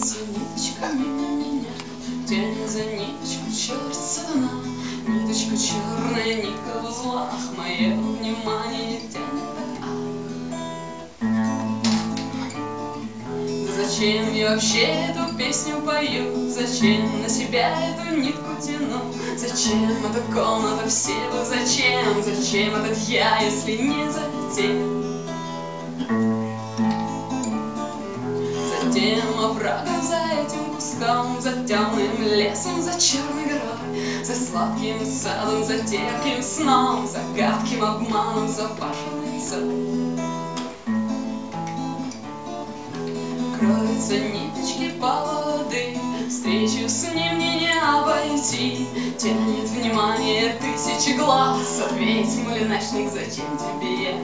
за ниточку меня, тянет за ниточку черт сатана. Ниточка черная, нитка в узлах, мое внимание тянет так. Да зачем я вообще эту песню пою? Зачем на себя эту нитку тяну? Зачем эта комната, все вы зачем? Зачем этот я, если не затем? Затем оврагом, за этим кустом, за темным лесом, за черной горой, за сладким садом, за терпким сном, за гадким обманом, за вашим лицом. Кроются ниточки поводы, встречу с ним мне не обойти. Тянет внимание тысячи глаз, ответь, мулинашник, зачем тебе я?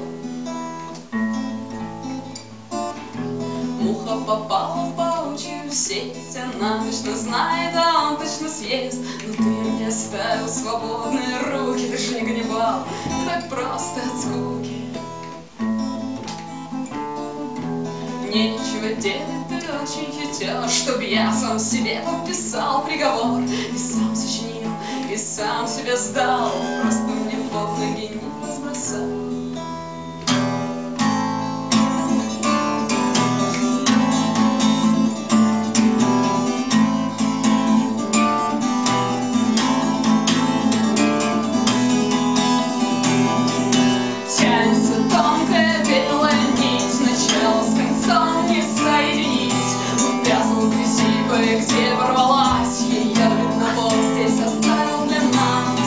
Муха попала в паучью сеть, она точно знает, а он точно съест. Но ты мне оставил свободные руки, ты ж не Ганнибал, ты так просто от скуки. Нечего делать, ты очень хитер, чтоб я сам себе подписал приговор. И сам сочинил, и сам себя сдал, просто мне под ноги не разбросал. Тянется тонкая белая нить, начало с концом не соединить. Увязла в грязи, кое-где порвалась, ее, видно, Бог здесь оставил для нас.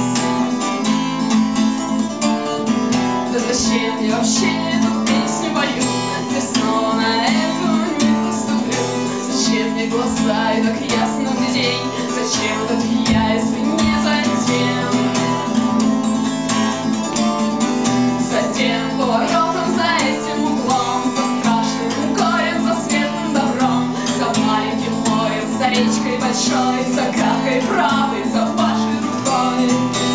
Да зачем я вообще эту песню пою? Я снова на эту нитку ступлю. Зачем мне глаза и так ясно где день? Зачем этот я, если не затем? За тем поворотом, за этим углом, за страшным горем, за светлым добром, за маленьким морем, за речкой большой, за гадкой правдой, за вашей рукой.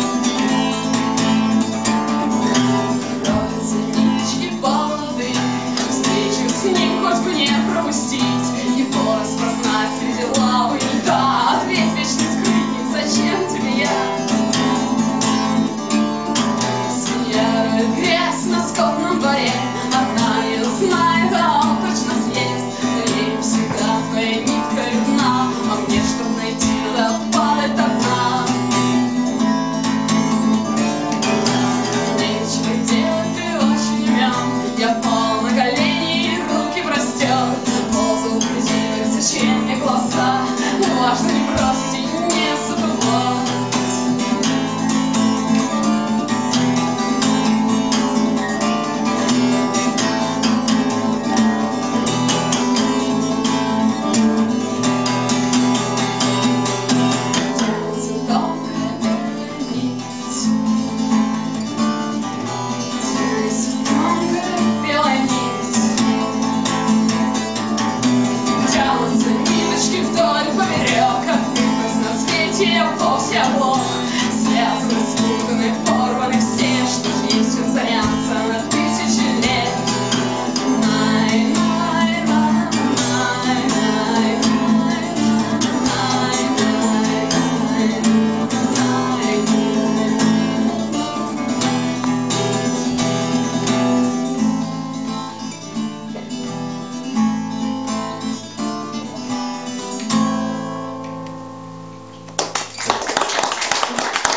Кроются ниточки поводы, встречу с ним хоть бы не пропустить, его распознать среди лавы и льда. Ответь, вечный скрытник, зачем тебе я? Свинья роет грязь на скотном дворе, она ее знает, а он точно съест. Но ей всегда твоя нитка видна, а мне, чтоб найти, надо падать до дна. Нечего делать, ты очень умен, я пал на колени и руки простер. Ползал в грязи, так зачем мне глаза? Важно не бросить и не забывать. Тянутся ниточки вдоль поперек, от них разноцветия вовсе облом.